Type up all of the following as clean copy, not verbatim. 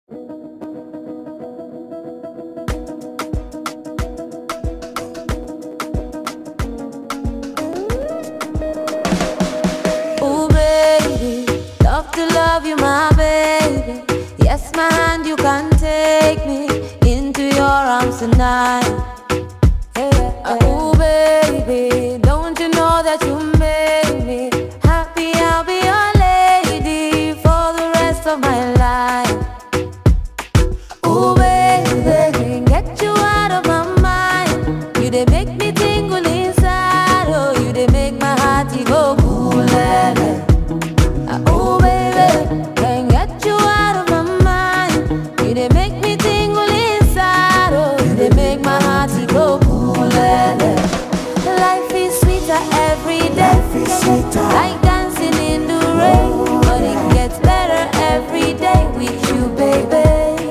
Ooh, baby, love to love you, my baby. Yes, my hand, you can take me into your arms tonight. Ooh, baby, don't you know that you made me happy? I'll be your lady for the rest of my life. Ooh, baby, get you out of my mind. You they make me tingle inside. Oh, you they make my heart go cool. Oh, baby, can't get you out of my mind. You they make me tingle inside. Oh, you they make my heart go cool. Life is sweeter every day. Like dancing in the rain, but it gets better every day with you, baby.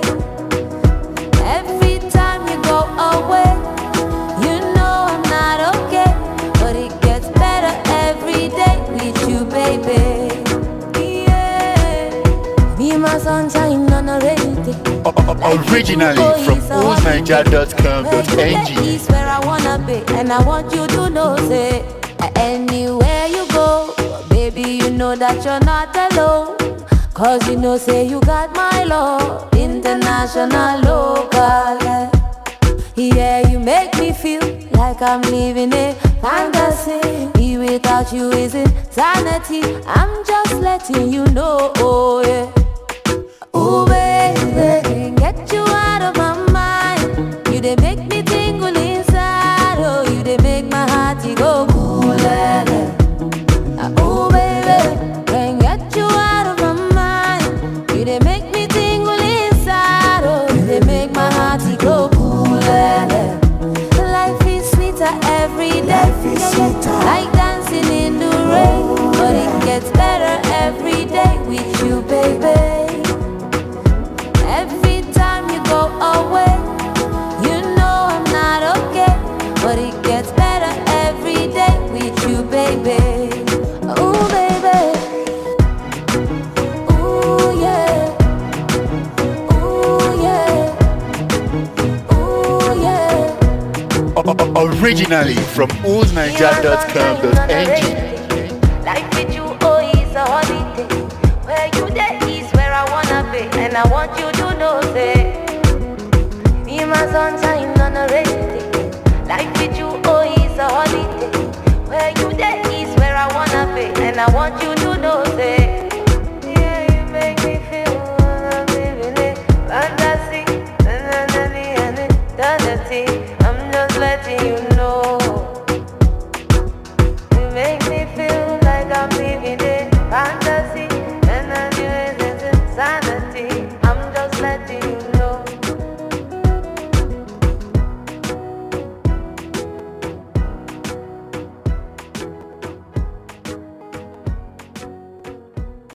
Every time you go away, you know I'm not okay, but it gets better every day with you, baby. Yeah, be my sunshine on a rainy day. Originally from oldniger.com.ng. Is where I wanna be, and I want you to know, say, anywhere you go, baby, you know that you're not alone. Cause you know, say you got my love, international, local. Yeah, you make me feel like I'm living a fantasy. Be without you is insanity. I'm just letting you know, oh yeah. Ooh, baby, get you out of my mind. You they make me tingle inside. Oh, you they make my heart go cool. Ooh, baby, can't get you out of my mind. You they make me tingle inside. Oh, you they make my heart go cool. Life is sweeter every day. Like dancing in the rain, but it gets better every day with you, baby. Every time you go away, you know I'm not okay, but it gets better every day with you, baby. Ooh, baby. Ooh, yeah. Ooh, yeah. Ooh, yeah. Originally from oldniger.com.ng. Life with you, oh, is a holiday. Where you there is where I wanna be, and I want you to know, say, be my sunshine on a rainy day. Life with you, oh, is a holiday. Where you there is where I wanna be, and I want you to